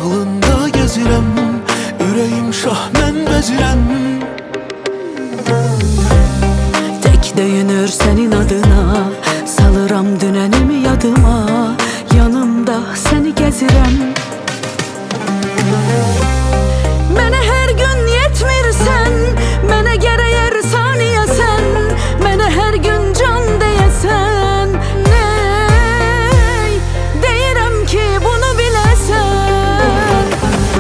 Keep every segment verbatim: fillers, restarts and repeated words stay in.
ağlında gezirəm, ürəyim şah mən bezirəm. Tek döyünür senin adına, salıram dünənimi yadıma, yanımda seni gezirəm. Mənə hər gün yetmirsən, mənə gərək saniyəsən, mənə hər gün can deyəsən. Ney, deyirəm ki bunu biləsən.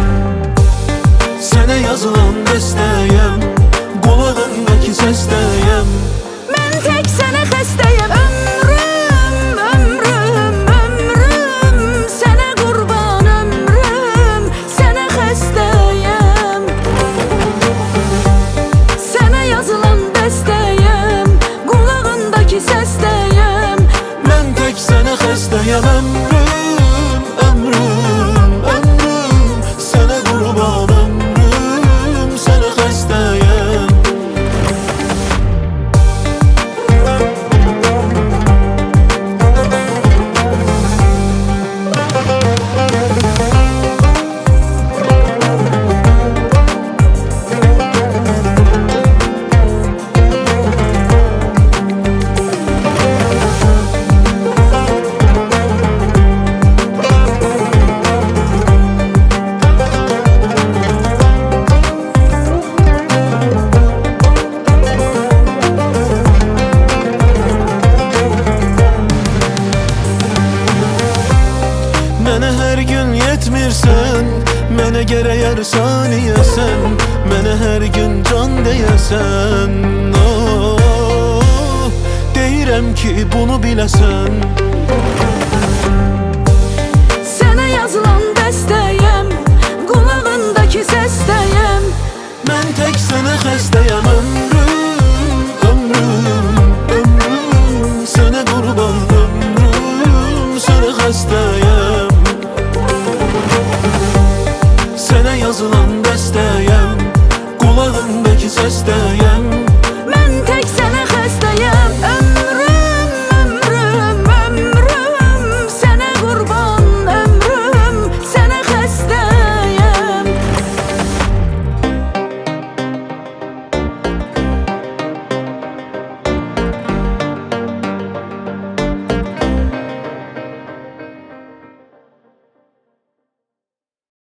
Sənə yazılan bəstəyəm, qulağındakı səstəyəm. Mən tək sənə xəstəyəm. Ömrüm, ömrüm, ömrüm, sənə qurban ömrüm, sənə xəstəyəm. Sənə yazılan bəstəyəm, qulağındakı səstəyəm. Mən tək sənə xəstəyəm. Ömrüm, ömrüm, ömrüm, sənə qurban ömrüm, sənə xəstəyəm. Mənə hər gün yetmirsən, mənə gərək hər saniyəsən, mənə hər gün can deyəsən. Oh, deyirəm ki bunu biləsən. Sənə yazılan bəstəyəm, qulağındakı səstəyəm. Mən tək sənə xəstəyəm. Ömrüm, ömrüm, ömrüm, sənə qurban ömrüm, sənə xəstəyəm. Sənə yazılan bəstəyəm, qulağındakı səstəyəm.